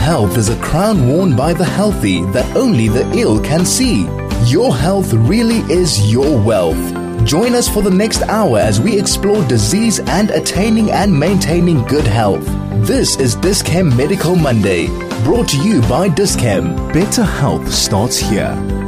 health is a crown worn by the healthy that only the ill can see. Your health really is your wealth. Join us for the next hour as we explore disease and attaining and maintaining good health. This is Dis-Chem Medical Monday, brought to you by Dis-Chem. Better health starts here.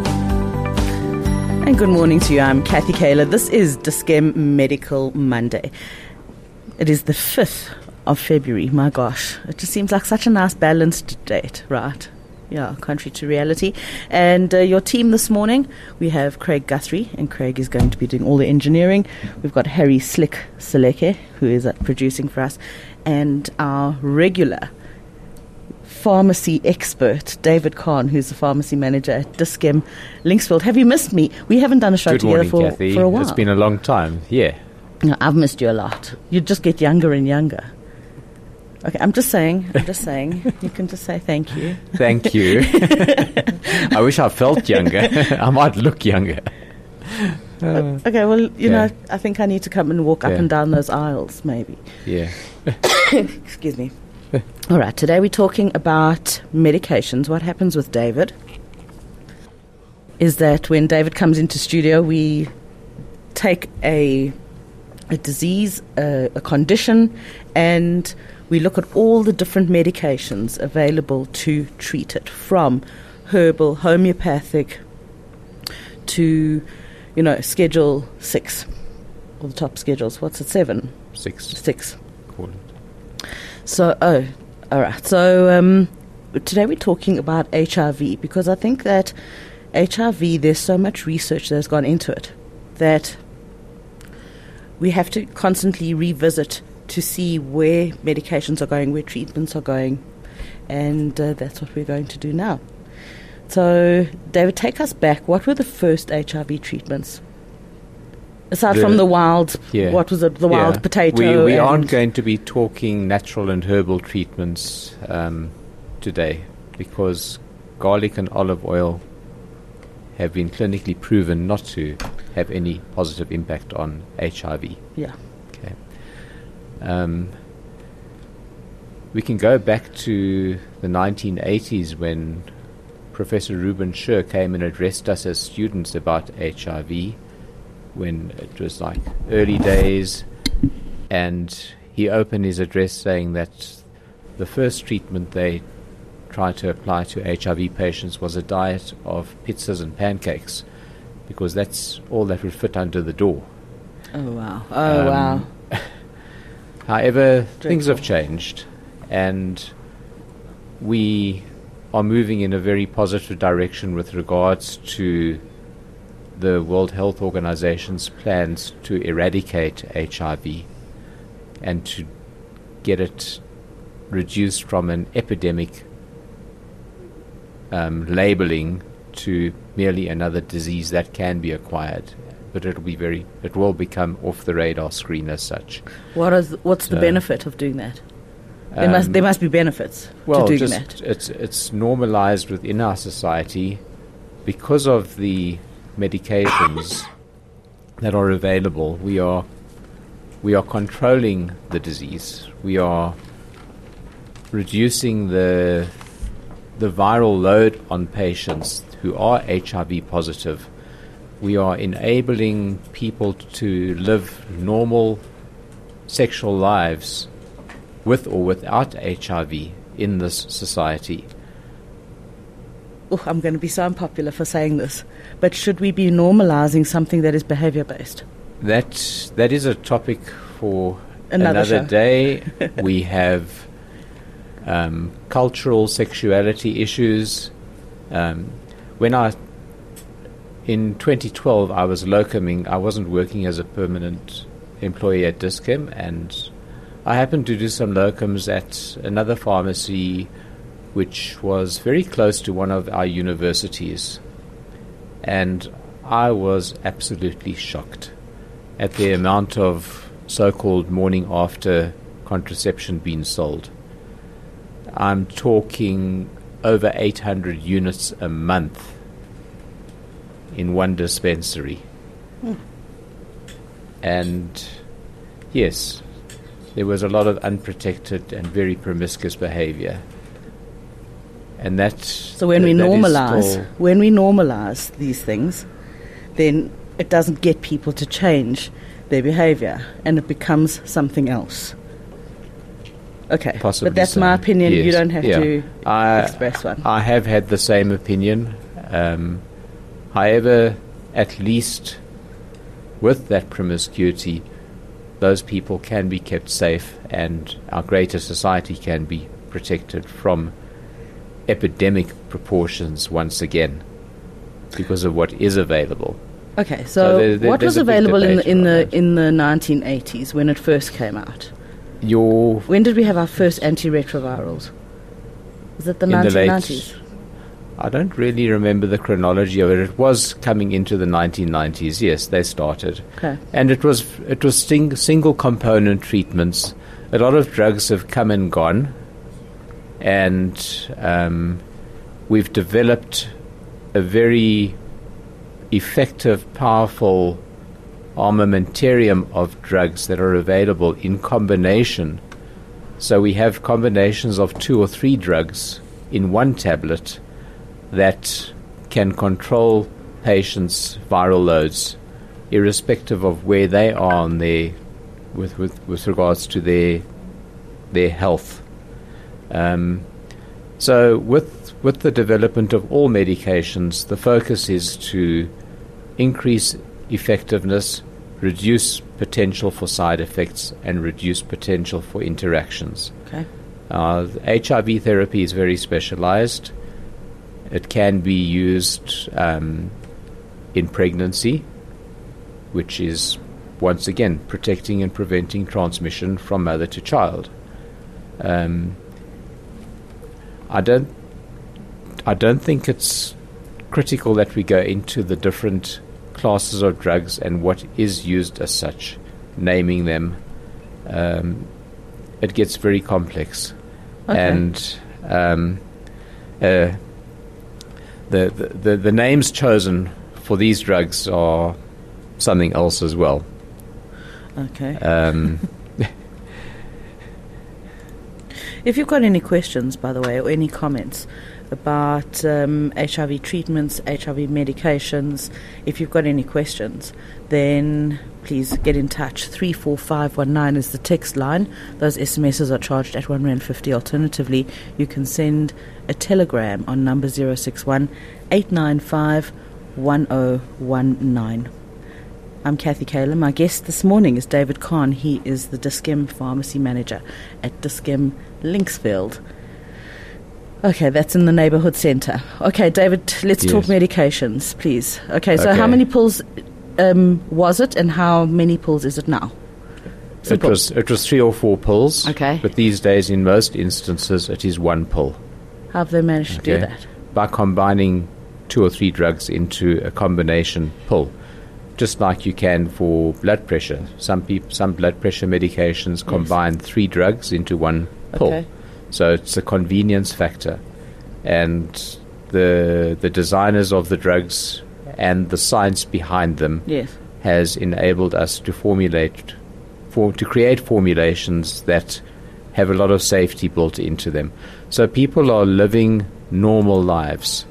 And good morning to you. I'm Kathy Kaler. This is Dis-Chem Medical Monday. It is the 5th of February. My gosh, it just seems like such a nice balanced date, right? Yeah, contrary to reality. And your team this morning, we have Craig Guthrie, and Craig is going to be doing all the engineering. We've got Harry Slick Seleke, who is producing for us, and our regular pharmacy expert, David Kahn, who's the pharmacy manager at Dis-Chem Linksfield. Have you missed me? We haven't done a show together for a while. It's been a long time, yeah. No, I've missed you a lot. You just get younger and younger. Okay, I'm just saying. You can just say thank you. Thank you. I wish I felt younger. I might look younger. Okay, well, you know, I think I need to come and walk up and down those aisles, maybe. Yeah. Excuse me. All right, today we're talking about medications. What happens with David is that when David comes into studio, we take a disease, a condition, and we look at all the different medications available to treat it, from herbal, homeopathic, to, Schedule 6, or the top schedules. What's it, 7? 6. Call it. So, all right. So today we're talking about HIV, because I think that HIV, there's so much research that's gone into it that we have to constantly revisit to see where medications are going, where treatments are going, and that's what we're going to do now. So, David, take us back. What were the first HIV treatments? Aside from the wild, what was it, the wild potato? We aren't going to be talking natural and herbal treatments today, because garlic and olive oil have been clinically proven not to have any positive impact on HIV. Yeah. Okay. We can go back to the 1980s when Professor Ruben Scher came and addressed us as students about HIV, when it was like early days, and he opened his address saying that the first treatment they tried to apply to HIV patients was a diet of pizzas and pancakes, because that's all that would fit under the door. Oh, wow. Wow. However, things have changed, and we are moving in a very positive direction with regards to the World Health Organization's plans to eradicate HIV and to get it reduced from an epidemic labeling to merely another disease that can be acquired. But it will become off the radar screen as such. What's the benefit of doing that? There must be benefits to doing that. It's normalized within our society because of the medications that are available. We are controlling the disease. We are reducing the viral load on patients who are HIV positive. We are enabling people to live normal sexual lives with or without HIV in this society. Oh, I'm going to be so unpopular for saying this, but should we be normalizing something that is behavior-based? That is a topic for another day. We have cultural sexuality issues. In 2012, I was locuming. I wasn't working as a permanent employee at Dis-Chem, and I happened to do some locums at another pharmacy which was very close to one of our universities. And I was absolutely shocked at the amount of so-called morning after contraception being sold. I'm talking over 800 units a month in one dispensary. And yes, there was a lot of unprotected and very promiscuous behavior. And that. So when we normalize these things, then it doesn't get people to change their behavior, and it becomes something else. Okay, Possibly but that's so. my opinion. Yes. You don't have to express one. I have had the same opinion. However, at least with that promiscuity, those people can be kept safe, and our greater society can be protected from epidemic proportions once again because of what is available. Okay, so what was available in the 1980s when it first came out? When did we have our first antiretrovirals? Was it the 1990s? I don't really remember the chronology of it. It was coming into the 1990s. Yes, they started. Okay. And it was single component treatments. A lot of drugs have come and gone, and we've developed a very effective, powerful armamentarium of drugs that are available in combination. So we have combinations of 2 or 3 drugs in one tablet that can control patients' viral loads, irrespective of where they are on with regards to their health. So with the development of all medications, the focus is to increase effectiveness, reduce potential for side effects, and reduce potential for interactions. Okay. HIV therapy is very specialized. It can be used in pregnancy, which is, once again, protecting and preventing transmission from mother to child. I don't think it's critical that we go into the different classes of drugs and what is used as such, naming them. It gets very complex. Okay. And the names chosen for these drugs are something else as well. Okay. If you've got any questions, by the way, or any comments about HIV treatments, HIV medications, if you've got any questions, then please get in touch. 34519 is the text line. Those SMSs are charged at R1.50. Alternatively, you can send a telegram on number 061 895 1019. I'm Kathy Kaler. My guest this morning is David Kahn. He is the Dis-Chem Pharmacy Manager at Dis-Chem Linksfield. Okay, that's in the neighbourhood centre. Okay, David, let's talk medications, please. Okay, so how many pills was it, and how many pills is it now? Simple. It was 3 or 4 pills. Okay. But these days, in most instances, it is 1 pill. How have they managed to do that? By combining 2 or 3 drugs into a combination pill. Just like you can for blood pressure. Some blood pressure medications combine 3 drugs into 1 pill. Okay. So it's a convenience factor. And the designers of the drugs and the science behind them has enabled us to create formulations that have a lot of safety built into them. So people are living normal lives.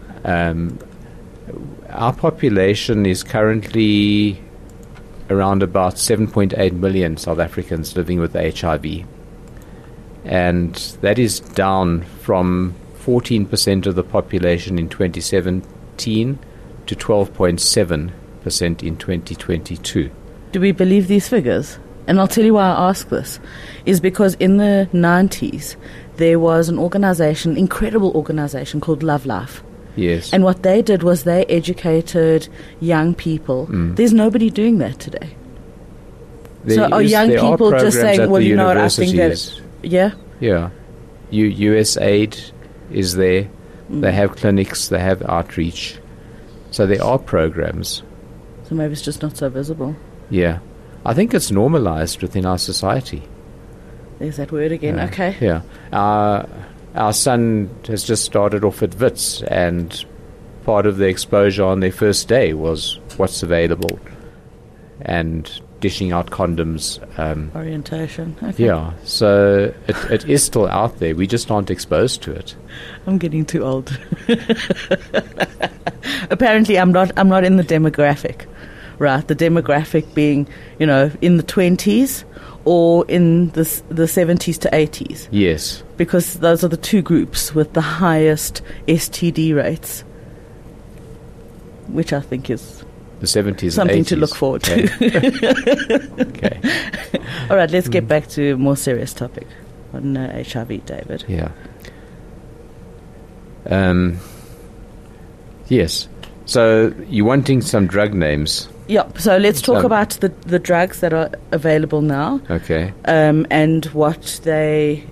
Our population is currently around about 7.8 million South Africans living with HIV. And that is down from 14% of the population in 2017 to 12.7% in 2022. Do we believe these figures? And I'll tell you why I ask this. Is because in the 90s, there was an organization, incredible organization called Love Life. Yes. And what they did was they educated young people. There's nobody doing that today. Are young people just saying, well, you know what, I think that... Yeah? Yeah. USAID is there. They have clinics. They have outreach. So there are programs. So maybe it's just not so visible. Yeah. I think it's normalized within our society. There's that word again. Okay. Yeah. Our son has just started off at Wits, and part of the exposure on their first day was what's available. And dishing out condoms. Orientation. Okay. Yeah, so it is still out there. We just aren't exposed to it. I'm getting too old. Apparently, I'm not in the demographic, right? The demographic being, in the 20s or in the 70s to 80s. Yes. Because those are the two groups with the highest STD rates, which I think is the 70s something and 80s. to look forward to. Okay. All right, let's get back to a more serious topic on HIV, David. Yeah. Yes. So you're wanting some drug names. Yeah, so let's talk about the drugs that are available now. Okay. And what their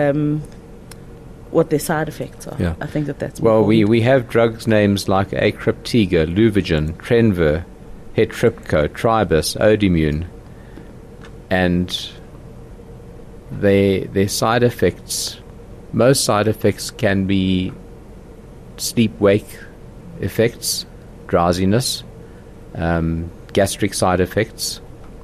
side effects are. Yeah. I think that's well, important. we have drugs names like Acryptiga, Luvigen, Trenver, Hetripco, Tribus, Odimune, and their side effects. Most side effects can be sleep-wake effects, drowsiness, gastric side effects.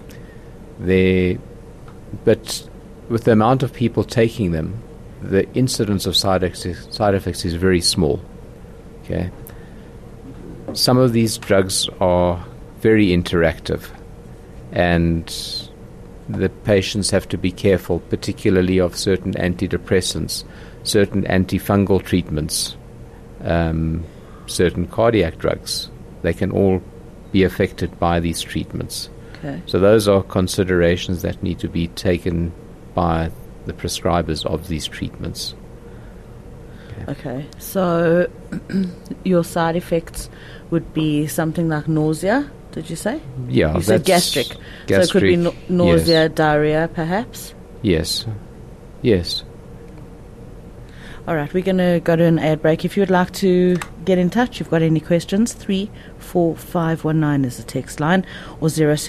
But with the amount of people taking them, the incidence of side effects is very small. Okay. Some of these drugs are very interactive, and the patients have to be careful, particularly of certain antidepressants, certain antifungal treatments, certain cardiac drugs. They can all be affected by these treatments. Okay. So those are considerations that need to be taken by the prescribers of these treatments. Okay. So your side effects would be something like nausea, did you say? Yeah, you said gastric. So it could be nausea, yes. diarrhea, perhaps? Yes. Yes. All right, we're going to go to an ad break. If you would like to get in touch, you've got any questions, 34519 is the text line, or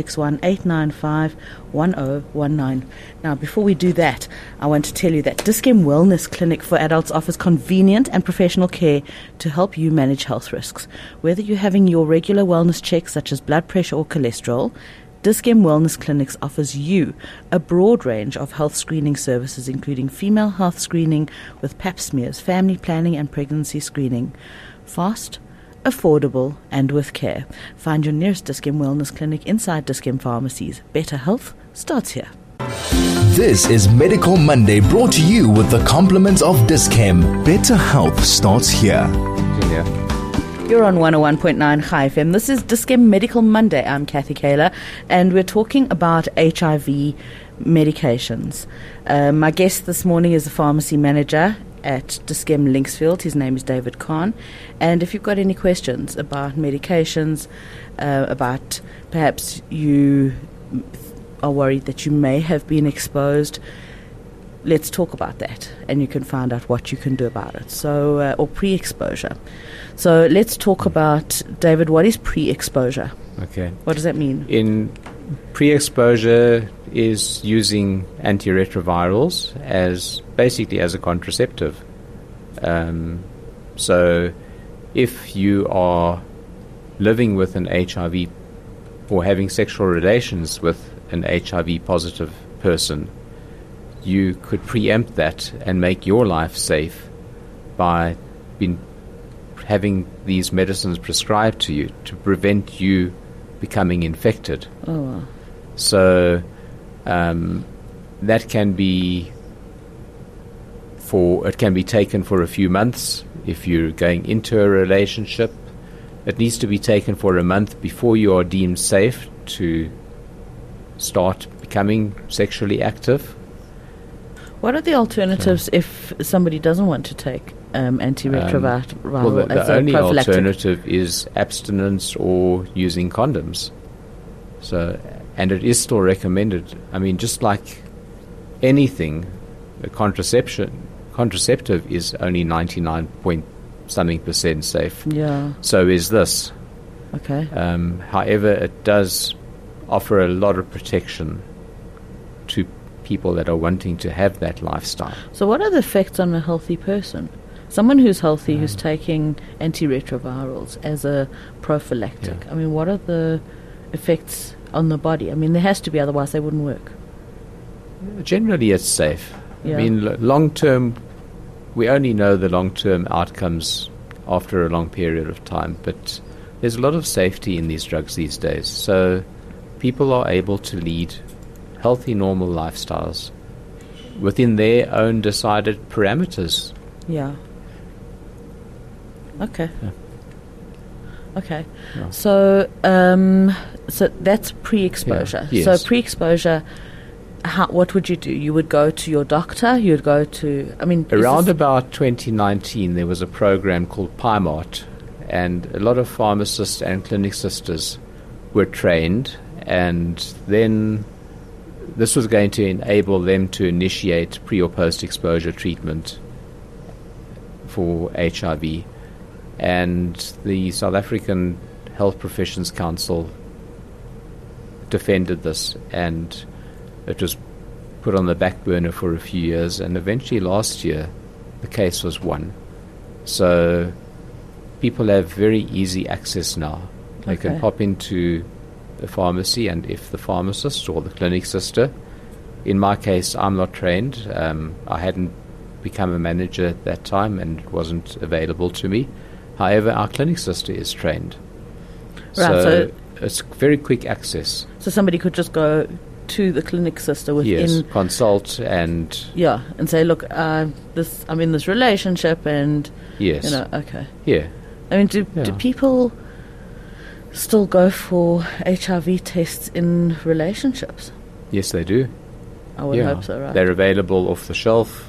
061-895-1019. Now, before we do that, I want to tell you that Dis-Chem Wellness Clinic for Adults offers convenient and professional care to help you manage health risks. Whether you're having your regular wellness checks, such as blood pressure or cholesterol, Dis-Chem Wellness Clinics offers you a broad range of health screening services, including female health screening with pap smears, family planning and pregnancy screening. Fast, affordable, and with care. Find your nearest Dis-Chem Wellness Clinic inside Dis-Chem pharmacies. Better health starts here. This is Medical Monday, brought to you with the compliments of Dis-Chem. Better health starts here. Yeah. You're on 101.9 Chai FM. This is Dis-Chem Medical Monday. I'm Kathy Kaler, and we're talking about HIV medications. My guest this morning is the pharmacy manager at Dis-Chem Linksfield. His name is David Kahn. And if you've got any questions about medications, about perhaps you are worried that you may have been exposed, let's talk about that, and you can find out what you can do about it. So, or pre-exposure. So let's talk about, David, what is pre-exposure? Okay. What does that mean? In pre-exposure is using antiretrovirals as basically as a contraceptive. So if you are living with an HIV or having sexual relations with an HIV positive person, you could preempt that and make your life safe by having these medicines prescribed to you to prevent you becoming infected. Oh, wow. So that can be taken for a few months if you're going into a relationship. It needs to be taken for a month before you are deemed safe to start becoming sexually active. What are the alternatives if somebody doesn't want to take antiretroviral Well, the as a only prophylactic? alternative is abstinence or using condoms. So, and it is still recommended. I mean, just like anything, the contraceptive is only 99% safe. Yeah. So is this. Okay. However, it does offer a lot of protection to people that are wanting to have that lifestyle. So what are the effects on a healthy person? Someone who's healthy, who's taking antiretrovirals as a prophylactic. Yeah. I mean, what are the effects on the body? I mean, there has to be, otherwise they wouldn't work. Generally, it's safe. Yeah. I mean, long term, we only know the long-term outcomes after a long period of time, but there's a lot of safety in these drugs these days. So people are able to lead healthy, normal lifestyles within their own decided parameters. Yeah. Okay. Yeah. Okay. Yeah. So, so that's pre-exposure. Yeah. Yes. So pre-exposure, what would you do? You would go to your doctor. You would go to. I mean, around about 2019, there was a program called PIMART, and a lot of pharmacists and clinic sisters were trained, and then this was going to enable them to initiate pre or post-exposure treatment for HIV. And the South African Health Professions Council defended this, and it was put on the back burner for a few years, and eventually last year the case was won. So people have very easy access now. They can pop into the pharmacy, and if the pharmacist or the clinic sister, in my case, I'm not trained. I hadn't become a manager at that time, and it wasn't available to me. However, our clinic sister is trained. Right, So it's very quick access. So somebody could just go to the clinic sister within. Yes, consult and And say, look, I'm in this relationship, and yes, okay. yeah. I mean, do people still go for HIV tests in relationships? Yes, they do. I would hope so, right? They're available off the shelf.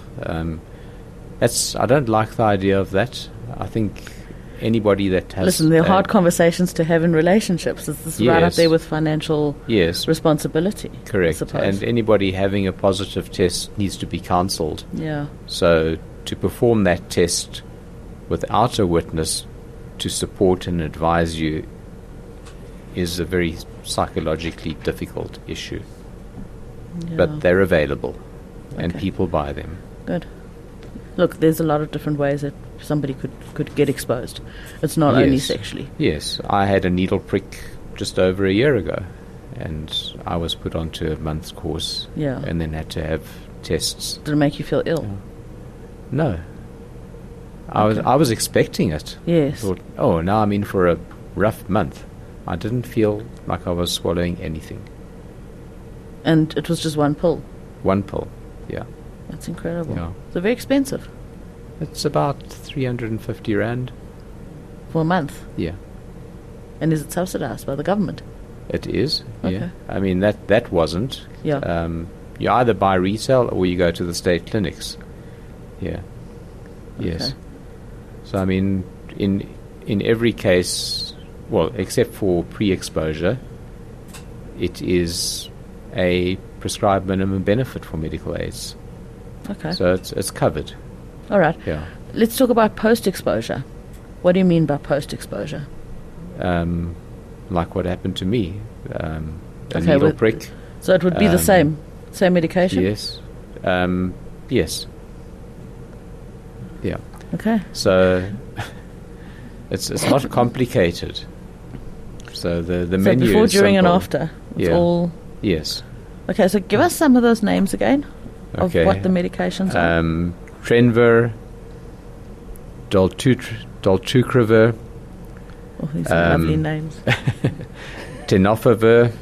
I don't like the idea of that. I think anybody that has... Listen, there are hard conversations to have in relationships. It's right up there with financial responsibility. Correct. I suppose. And anybody having a positive test needs to be counselled. Yeah. So to perform that test without a witness to support and advise you is a very psychologically difficult issue. Yeah. But they're available, and people buy them. Good. Look, there's a lot of different ways that somebody could get exposed. It's not only sexually. Yes. I had a needle prick just over a year ago, and I was put onto a month's course and then had to have tests. Did it make you feel ill? No. I was expecting it. Yes. I thought, now I'm in for a rough month. I didn't feel like I was swallowing anything. And it was just one pill? One pill, yeah. That's incredible. Yeah. So very expensive. It's about 350 Rand. For a month? Yeah. And is it subsidized by the government? It is, Okay. yeah. I mean, that wasn't. Yeah. You either buy retail or you go to the state clinics. Yeah. Yes. Okay. So, I mean, in every case, well, except for pre-exposure, it is a prescribed minimum benefit for medical aids. Okay. So it's covered. All right. Yeah. Let's talk about post-exposure. What do you mean by post-exposure? Like what happened to me. A Okay, needle prick. So it would be the same medication? Yes. Yes. Yeah. Okay. So it's not complicated. So the menu before, is during, and simple. after. It's all. Yes. Okay. So give us some of those names again of Okay. what the medications are. Trenver, Dolutegravir, Oh, these are lovely names. Tenofovir.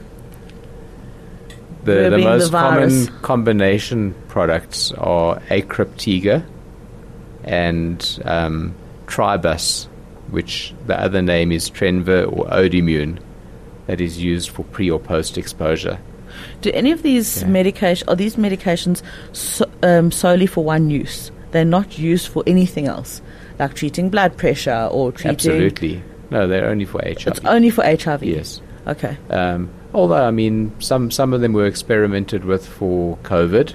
The being most the virus. common combination products are Acryptiga and Tribus, which the other name is Trenver or Odimune, that is used for pre or post exposure. Do any of these medications solely for one use? They're not used for anything else, like treating blood pressure or treating... Absolutely. No, they're only for HIV. It's only for HIV? Yes. Okay. Although, I mean, some of them were experimented with for COVID.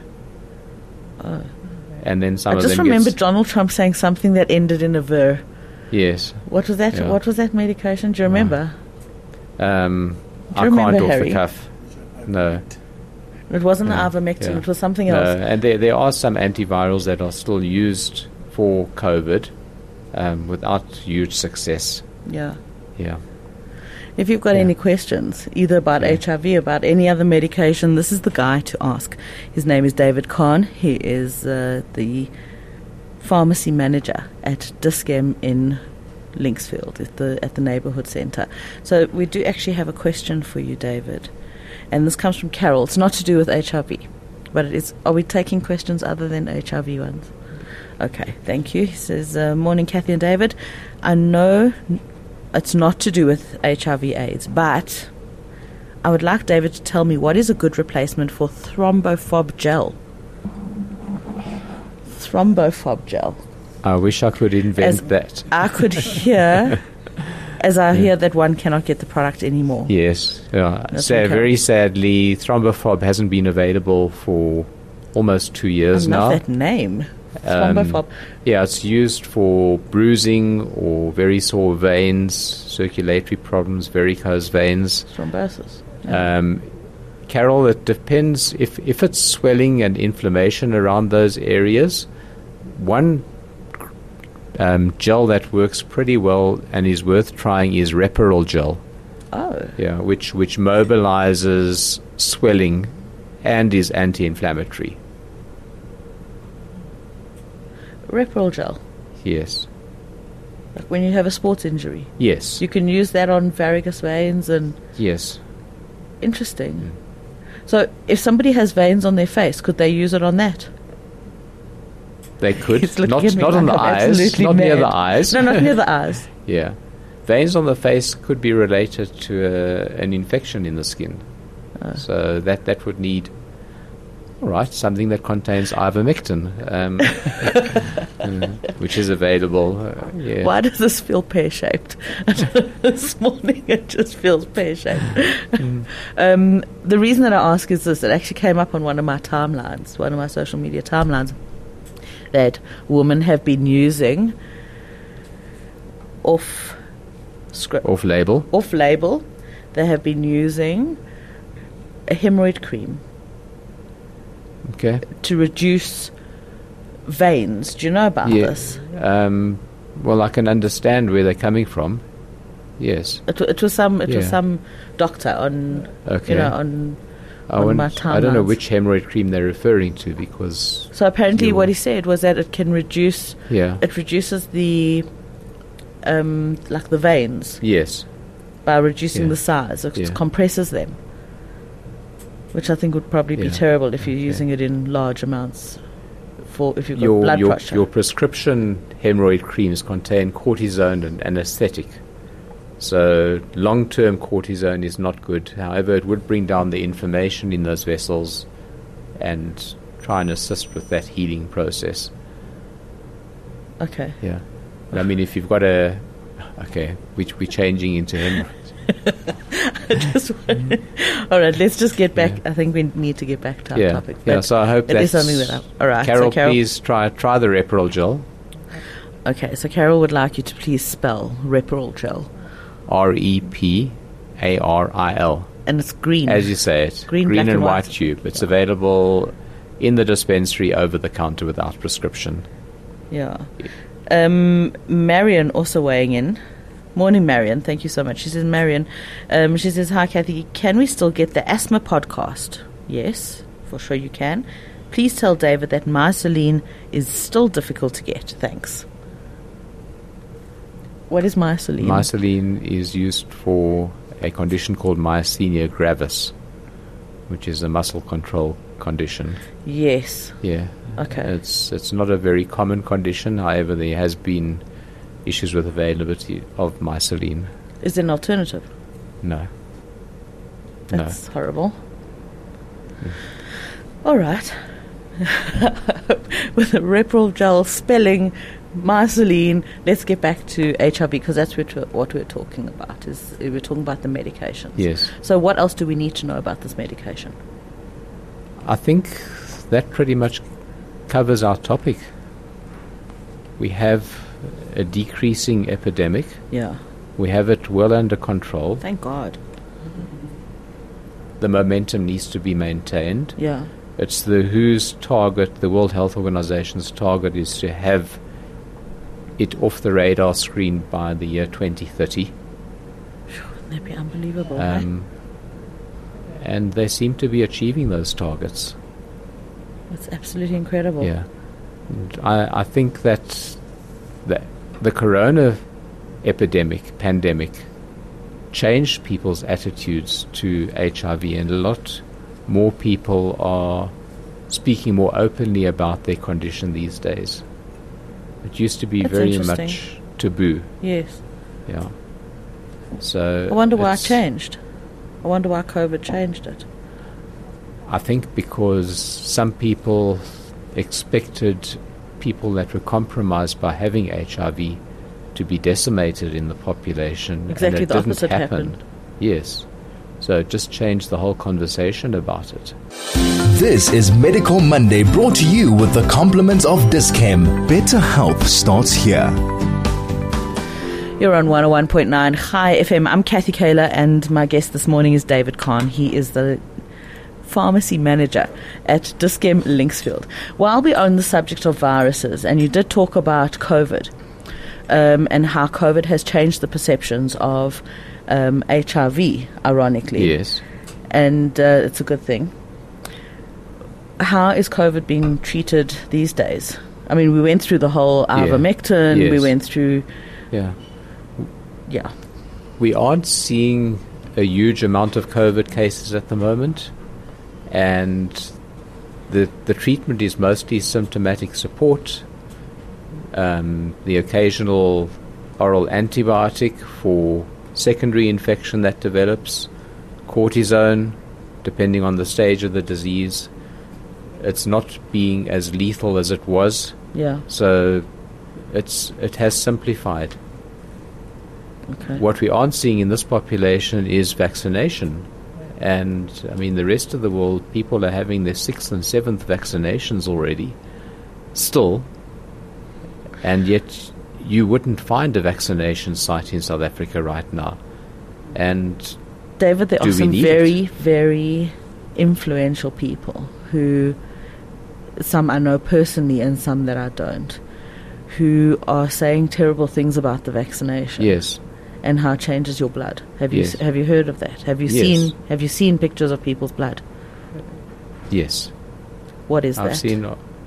And then some I of just them remember Donald Trump saying something that ended in a ver. Yes. What was that? Yeah. What was that medication? Do you remember? I remember, can't off Harry? the cuff. No. It wasn't No. ivermectin. Yeah. It was something No, else. and there are some antivirals that are still used for COVID without huge success. Yeah. Yeah. If you've got Yeah. any questions, either about HIV, about any other medication, this is the guy to ask. His name is David Kahn. He is the pharmacy manager at Dis-Chem in Linksfield at the neighbourhood centre. So we do actually have a question for you, David. And this comes from Carol. It's not to do with HIV, but it is. Are we taking questions other than HIV ones? Okay, thank you. He says, morning, Kathy and David. I know it's not to do with HIV/AIDS, but I would like David to tell me what is a good replacement for Thrombophob gel. Thrombophob gel. I wish I could invent As that. I could hear, as I hear that one cannot get the product anymore. Yes. Yeah. That's So okay. very sadly, Thrombophob hasn't been available for almost 2 years I now. love that name. Thrombophob. Yeah, it's used for bruising or very sore veins, circulatory problems, varicose veins. Thrombosis. Carol, it depends. If it's swelling and inflammation around those areas, one gel that works pretty well and is worth trying is Reparol gel. Oh. Yeah, which mobilizes swelling and is anti-inflammatory. Reparol gel. Yes. Like when you have a sports injury. Yes. You can use that on varicose veins and... Yes. Interesting. So if somebody has veins on their face, could they use it on that? They could. He's looking Not at me on like the I'm eyes. absolutely Not near mad. the eyes. No, not near the eyes. Yeah. Veins on the face could be related to an infection in the skin. So that would need, all right, something that contains ivermectin, which is available. Yeah. Why does this feel pear-shaped? This morning it just feels pear-shaped. The reason that I ask is this. It actually came up on one of my timelines, one of my social media timelines, that women have been using Off-label. off-label, they have been using a hemorrhoid cream Okay. to reduce veins. Do you know about this? Well, I can understand where they're coming from. Yes. It was some Yeah. doctor on Okay. on I my don't know timelines. which hemorrhoid cream they're referring to because So apparently, You- what he said was that it can reduce. yeah. It reduces the like the veins Yes. by reducing Yeah. the size. It Yeah. compresses them, which I think would probably be Yeah. terrible if you're Okay. using it in large amounts. If you've got blood pressure. Your prescription hemorrhoid creams contain cortisone and anesthetic. So long-term cortisone is not good. However, it would bring down the inflammation in those vessels and try and assist with that healing process. Okay. Yeah. But I mean, if you've got we're changing into hemorrhoids. All right, let's just get back. I think we need to get back to our topic. Yeah. But So I hope it is that's something that all right. Carol, so Carol, please try the Reparol gel. Okay, so Carol would like you to please spell Reparol gel, Reparil. and it's green. As you say it, Green, black and and white white. tube. It's available in the dispensary over the counter without prescription. Yeah. Marion also weighing in. Morning, Marion. Thank you so much. She says, Marion, she says, hi, Kathy. Can we still get the asthma podcast? Yes, for sure you can. Please tell David that myceline is still difficult to get. Thanks. What is myceline? Myceline is used for a condition called myasthenia gravis, which is a muscle control condition. Yes. Yeah. Okay. It's not a very common condition. However, there has been issues with availability of myceline. Is there an alternative? No. That's horrible. All right. With the Reparol gel spelling myceline, let's get back to HIV because that's what we're talking about. We're talking about the medications. Yes. So what else do we need to know about this medication? I think that pretty much covers our topic. We have a decreasing epidemic. Yeah. We have it well under control. Thank God. The momentum needs to be maintained. Yeah. It's the WHO's target, the World Health Organization's target, is to have it off the radar screen by the year 2030. That'd be unbelievable, right? And they seem to be achieving those targets. That's absolutely incredible. Yeah. And I think that the corona pandemic, changed people's attitudes to HIV, and a lot more people are speaking more openly about their condition these days. It used to be That's very interesting. much taboo. Yes. Yeah. So I wonder why it it's- changed. I wonder why COVID changed it. I think because some people expected people that were compromised by having HIV to be decimated in the population. Exactly, and it the didn't opposite happen. happened. Yes. So it just changed the whole conversation about it. This is Medical Monday, brought to you with the compliments of Dis-Chem. Better health starts here. You're on 101.9 High FM. I'm Kathy Kaler, and my guest this morning is David Khan. He is the pharmacy manager at Dis-Chem Linksfield. While we're on the subject of viruses, and you did talk about COVID, and how COVID has changed the perceptions of HIV, ironically. Yes. And it's a good thing. How is COVID being treated these days? I mean, we went through the whole ivermectin, Yes. we went through, Yeah. yeah. We aren't seeing a huge amount of COVID cases at the moment, and the treatment is mostly symptomatic support, the occasional oral antibiotic for secondary infection that develops, cortisone, depending on the stage of the disease. It's not being as lethal as it was, Yeah. so it has simplified. Okay. What we aren't seeing in this population is vaccination. And, I mean, the rest of the world, people are having their 6th and 7th vaccinations already, still. And yet, you wouldn't find a vaccination site in South Africa right now. And, David, there Do are we some need very, it? very influential people who, some I know personally and some that I don't, who are saying terrible things about the vaccination. yes, And how it changes your blood. Have Yes. you heard of that? Have you Yes. seen pictures of people's blood? yes. What is I've that? seen.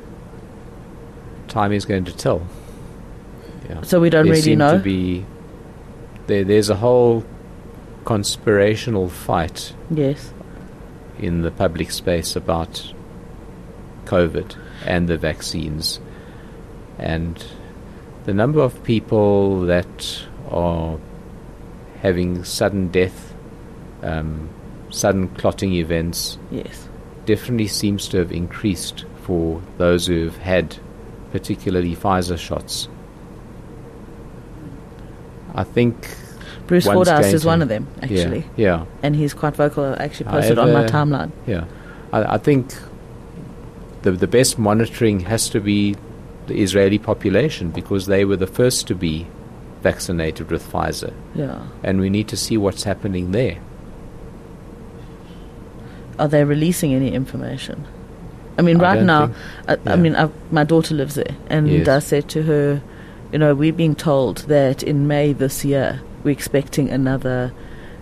Time is going to tell. Yeah. So we don't There really seem know. to be there's a whole conspirational fight Yes. in the public space about COVID and the vaccines, and the number of people that are having sudden death, sudden clotting events, Yes. definitely seems to have increased for those who have had particularly Pfizer shots. I think Bruce one's Fordyce going is to- one of them, actually. Yeah. And he's quite vocal. I actually posted on my However, timeline. Yeah. I think the best monitoring has to be the Israeli population, because they were the first to be vaccinated with Pfizer. Yeah. And we need to see what's happening there. Are they releasing any information? I mean, I right don't now, think- I yeah. mean, my daughter lives there, and Yes. I said to her, you know, we're being told that in May this year we're expecting another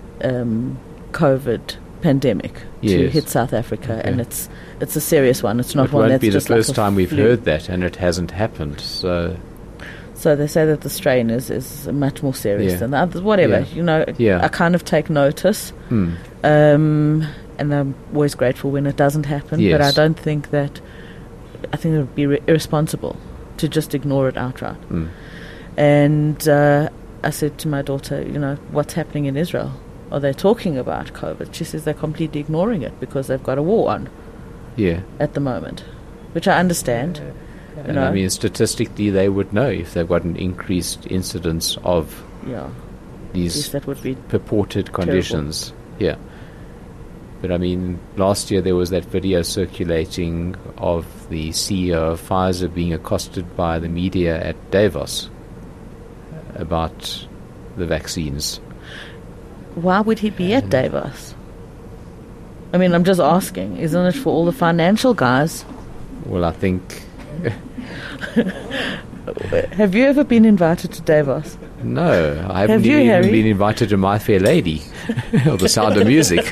COVID pandemic to Yes. hit South Africa, Okay. and it's a serious one. It's not It one won't that's be the just like first a time we've flu. heard that, and it hasn't happened. So, So they say that the strain is much more serious Yeah. than the others. Whatever, Yeah. you know, Yeah. I kind of take notice. hmm. And I'm always grateful when it doesn't happen. But Yes. I don't think that. I think it would be irresponsible to just ignore it outright. Mm. And I said to my daughter, you know, what's happening in Israel? Are they talking about COVID? She says they're completely ignoring it because they've got a war on Yeah. at the moment, which I understand. And know. I mean, statistically, they would know if they've got an increased incidence of Yeah, at these least that would be purported conditions. Yeah. But I mean, last year there was that video circulating of the CEO of Pfizer being accosted by the media at Davos about the vaccines. Why would he be at Davos? I mean, I'm just asking. Isn't it for all the financial guys? Well, I think Have you ever been invited to Davos? No, I haven't Have you, even Harry? been invited to My Fair Lady or The Sound of Music.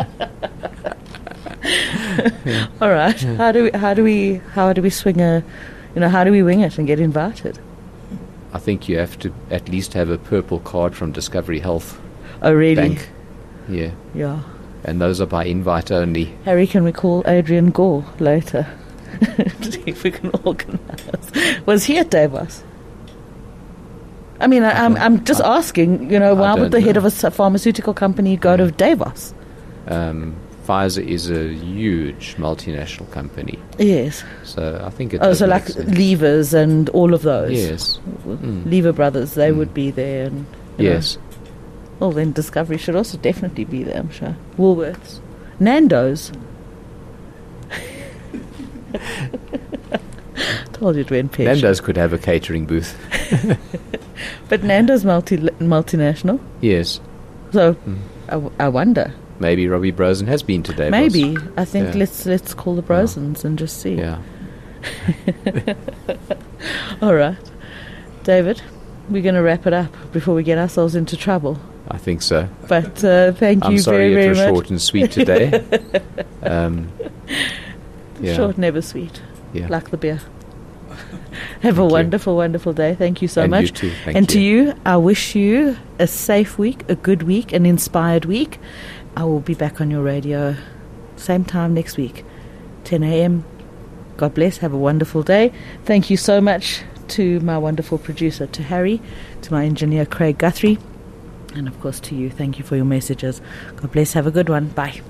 All right. How do we swing how do we wing it and get invited? I think you have to at least have a purple card from Discovery Health Oh, really? Bank. Yeah, Yeah. and those are by invite only. Harry, can we call Adrian Gore later to see if we can organise? Was he at Davos? I mean, I'm just asking. Why would the head of a pharmaceutical company go to Davos? Pfizer is a huge multinational company, Yes. so I think it. Oh, does so make like sense. Levers and all of those. Yes. Lever Brothers, they would be there. And, Yes. Well, then Discovery should also definitely be there, I'm sure. Woolworths. Nando's. Told you it went pear Nando's could have a catering booth. But Nando's multinational. Yes. So, I wonder. Maybe Robbie Brosen has been to Davos. Maybe. I think Yeah. let's call the Brosens and just see. Yeah. All right. David, we're going to wrap it up before we get ourselves into trouble. I think so. But thank I'm you sorry very, it was very much. short and sweet today. Yeah. Short, never sweet. Yeah. Like the beer. Have a Thank you. wonderful, wonderful day. Thank you so And much. you too. Thank and to you. you, I wish you a safe week, a good week, an inspired week. I will be back on your radio same time next week, 10 a.m. God bless. Have a wonderful day. Thank you so much to my wonderful producer, to Harry, to my engineer, Craig Guthrie, and of course to you. Thank you for your messages. God bless. Have a good one. Bye.